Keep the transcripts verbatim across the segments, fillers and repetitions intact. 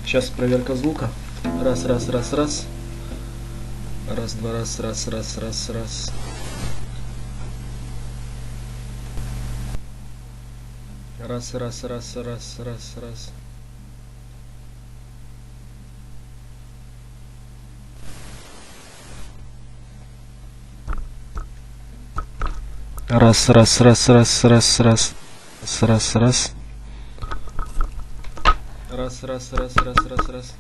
Сейчас проверка звука. Раз, раз, раз, раз. Раз, два, раз, раз, раз, раз, раз. Раз, раз, раз, раз, раз, раз. Раз, раз, раз, раз, раз, раз. Раз, раз. Раз, раз, раз, раз, раз, раз.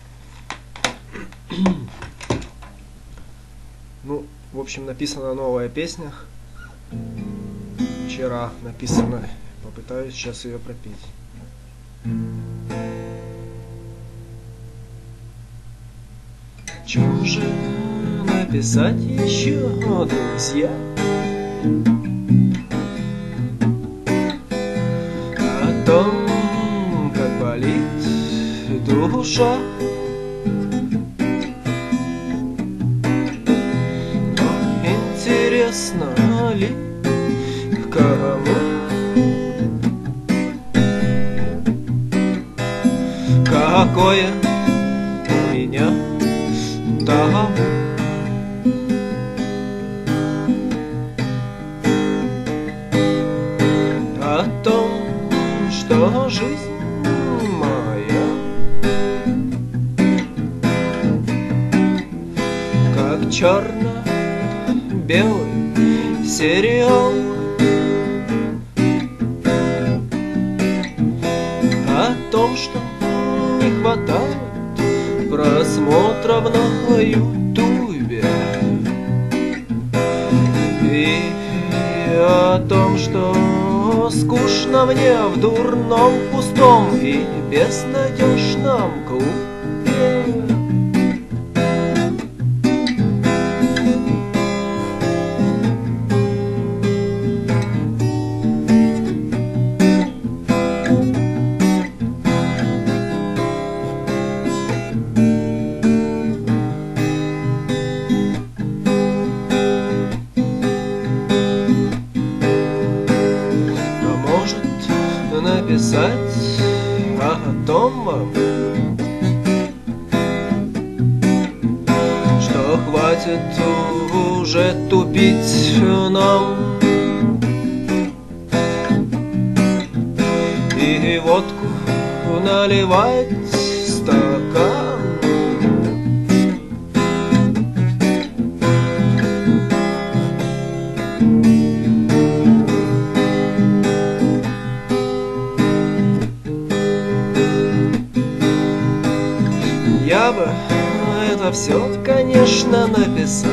Ну, в общем, написана новая песня. Вчера написана. Попытаюсь сейчас ее пропеть. Чего же написать еще, друзья? О том, как болит душа. Но интересно ли кому? Какое у меня там? О том, что жизнь моя как черно-белый сериал. О том, что не хватает просмотров на ютубе. И о том, что скучно мне в дурном, пустом и безнадежном клубе. Написать о том вам, что хватит уже тупить нам и водку наливать в стакан. Я бы это все, конечно, написал,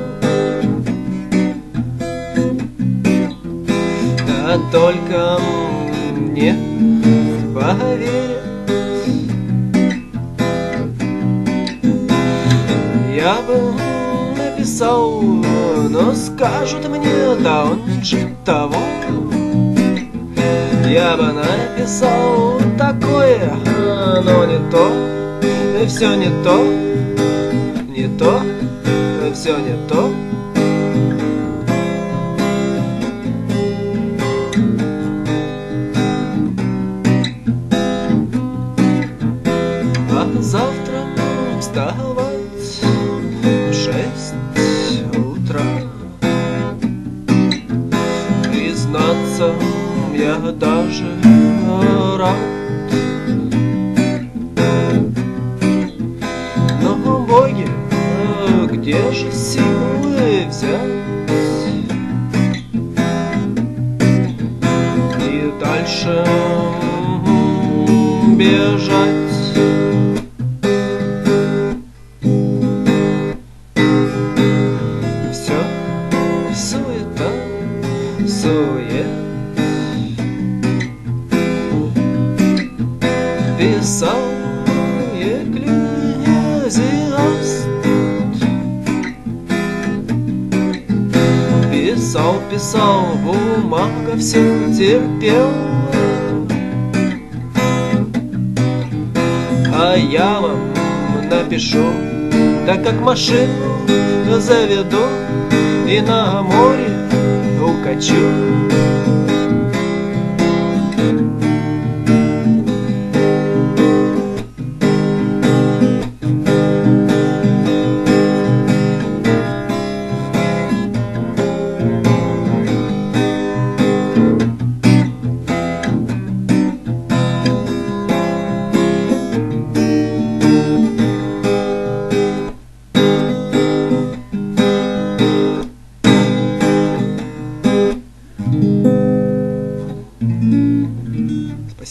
да только мне поверят. Я бы написал, но скажут мне, да он же того. Я бы написал такое, но не то. Все не то, не то, все не то. А завтра вставать в шесть утра. Признаться, я даже рад. Где же силы взять и дальше бежать? Все суета, сует. Писал экклезиаст. Писал, писал, бумага все терпел. А я вам напишу, так как машину заведу и на море укачу.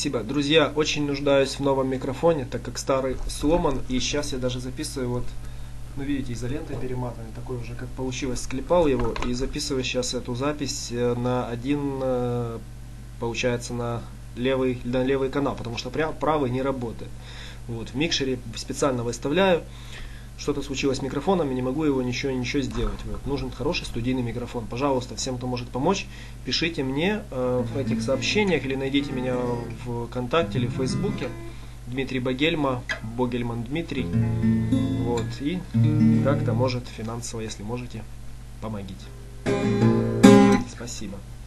спасибо. Друзья, очень нуждаюсь в новом микрофоне, так как старый сломан. И сейчас я даже записываю, вот, ну видите, изолентой перематанной, такой уже, как получилось, склепал его. И записываю сейчас эту запись на один, получается, на левый, на левый канал, потому что правый не работает. Вот, в микшере специально выставляю. Что-то случилось с микрофоном, и не могу его ничего, ничего сделать. Вот. Нужен хороший студийный микрофон. Пожалуйста, всем, кто может помочь, пишите мне э, в этих сообщениях или найдите меня в ВКонтакте или в Фейсбуке. Дмитрий Богельма, Богельман Дмитрий. Вот. И как-то, может, финансово, если можете, помогите. Спасибо.